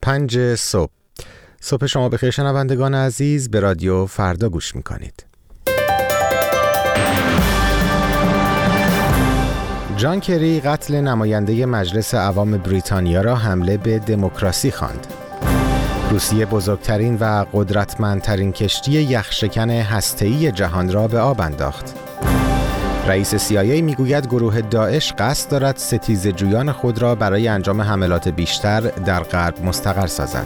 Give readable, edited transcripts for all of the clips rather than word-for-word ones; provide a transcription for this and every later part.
5 صبح. صبح شما بخیر شنوندگان عزیز، به رادیو فردا گوش میکنید. جان کری قتل نماینده مجلس عوام بریتانیا را حمله به دموکراسی خواند. روسیه بزرگترین و قدرتمندترین کشتی یخشکن هسته‌ای جهان را به آب انداخت. رئیس CIA میگوید گروه داعش قصد دارد ستیزه‌جویان خود را برای انجام حملات بیشتر در غرب مستقر سازد.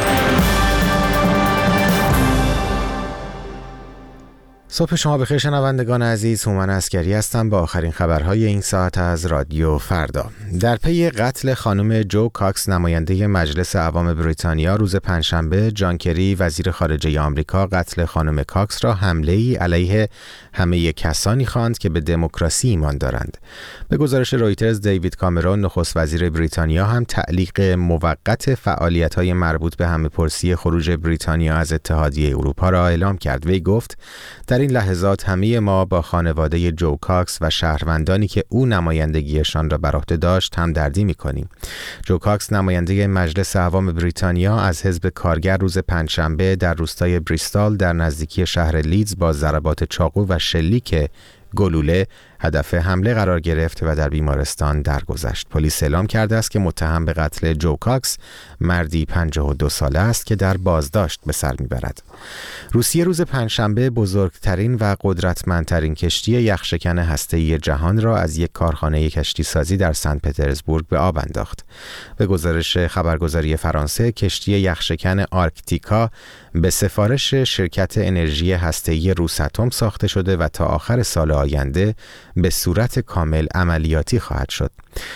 صبح شما بخیر شنوندگان عزیز، هومن عسکری هستم با آخرین خبرهای این ساعت از رادیو فردا. در پی قتل خانم جو کاکس نماینده مجلس عوام بریتانیا روز پنجشنبه، جان کری وزیر خارجه آمریکا قتل خانم کاکس را حمله‌ای علیه همه کسانی خواند که به دموکراسی ایمان دارند. به گزارش رویترز، دیوید کامرون نخست وزیر بریتانیا هم تعلیق موقت فعالیت‌های مربوط به همه‌پرسی خروج بریتانیا از اتحادیه اروپا را اعلام کرد. وی گفت در این لحظات همه ما با خانواده جو کاکس و شهروندانی که او نمایندگیشان را بر عهده داشت همدردی می‌کنیم. جو کاکس نماینده مجلس عوام بریتانیا از حزب کارگر روز پنجشنبه در روستای بریستال در نزدیکی شهر لیدز با ضربات چاقو و شلیک گلوله هدف حمله قرار گرفت و در بیمارستان درگذشت. پلیس اعلام کرده است که متهم به قتل جو کاکس مردی 52 ساله است که در بازداشت به سر میبرد. روسیه روز پنجشنبه بزرگترین و قدرتمندترین کشتی یخشکن هسته‌ای جهان را از یک کارخانه کشتی سازی در سن پترزبورگ به آب انداخت. به گزارش خبرگزاری فرانسه، کشتی یخشکن آرکتیکا به سفارش شرکت انرژی هسته‌ای روساتوم ساخته شده و تا آخر سال آینده به صورت کامل عملیاتی خواهد شد.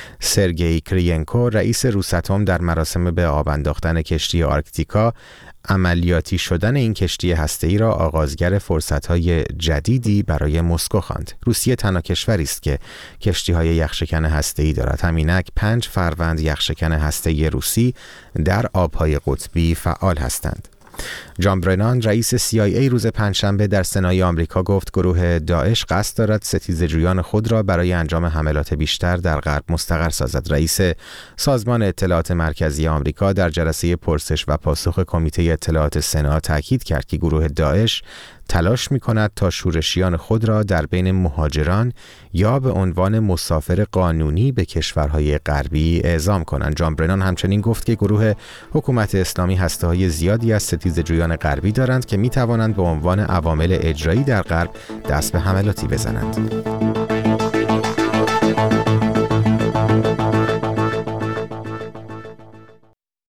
سرگئی کریینکو رئیس روساتوم در مراسم به آب انداختن کشتی آرکتیکا عملیاتی شدن این کشتی هسته‌ای را آغازگر فرصت‌های جدیدی برای مسکو خواند. روسیه تنها کشوری است که کشتی‌های یخشکن هسته‌ای دارد. همینک 5 فروند یخشکن هسته‌ای روسی در آب‌های قطبی فعال هستند. جان برنان رئیس CIA روز پنجشنبه در سنای آمریکا گفت گروه داعش قصد دارد ستیزه‌جویان خود را برای انجام حملات بیشتر در غرب مستقر سازد. رئیس سازمان اطلاعات مرکزی آمریکا در جلسه پرسش و پاسخ کمیته اطلاعات سنا تاکید کرد که گروه داعش تلاش می‌کند تا شورشیان خود را در بین مهاجران یا به عنوان مسافر قانونی به کشورهای غربی اعزام کنند. جان برنان همچنین گفت که گروه حکومت اسلامی هسته‌های زیادی از ستیزه‌جویان غربی دارند که می‌توانند به عنوان عوامل اجرایی در غرب دست به حملاتی بزنند.